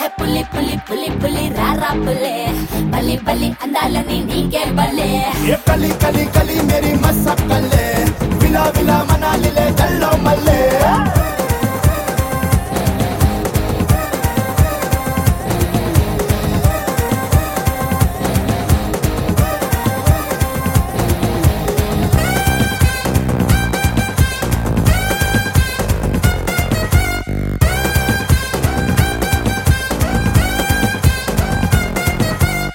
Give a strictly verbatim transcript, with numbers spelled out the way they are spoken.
పులి పులి పులి పులి రారా పులే బలి బలి అందాలని నీకే బలే ये कली कली कली मेरी मसक कले